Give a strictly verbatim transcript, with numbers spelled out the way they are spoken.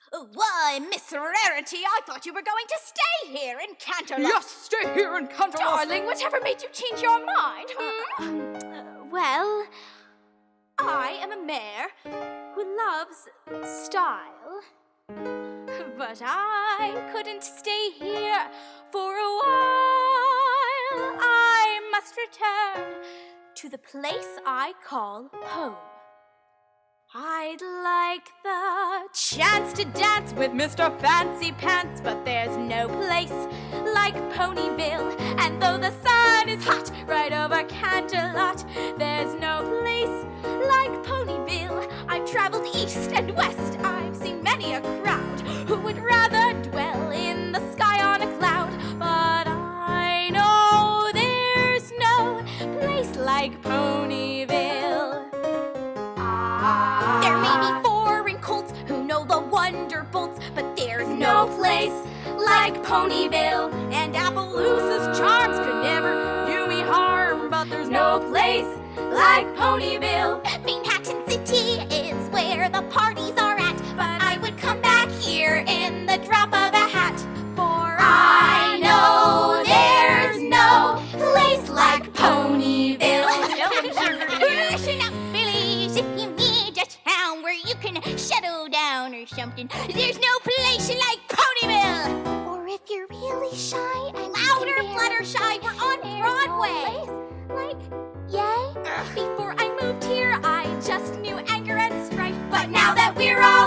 Why, Miss Rarity, I thought you were going to stay here in Canterlot. Yes, stay here in Canterlot. Darling, whatever made you change your mind? Hmm? Um, uh, well, I am a mayor who loves style. But I couldn't stay here for a while. I must return to the place I call home. I'd like the chance to dance with Mister Fancy Pants, but there's no place like Ponyville. And though the sun is hot right over Canterlot, there's no place like Ponyville. I've traveled east and west, I've seen many a crowd who would rather dwell in the sky on a cloud. But I know there's no place like Ponyville. There may be foreign colts who know the wonderbolts, but there's no place like Ponyville. And Appaloosa's charms could never do me harm, but there's no place like Ponyville. Manhattan City is where the parties are at, but I would come back here in the drop of a hat. For I know there's no place like Ponyville. Listen up, Billies, if you need a town where you can settle down or something, there's no place like Ponyville. Or if you're really shy and louder, Fluttershy, we're on Broadway. No like, yay? Before I moved here, I just knew anger and strife, but now that we're all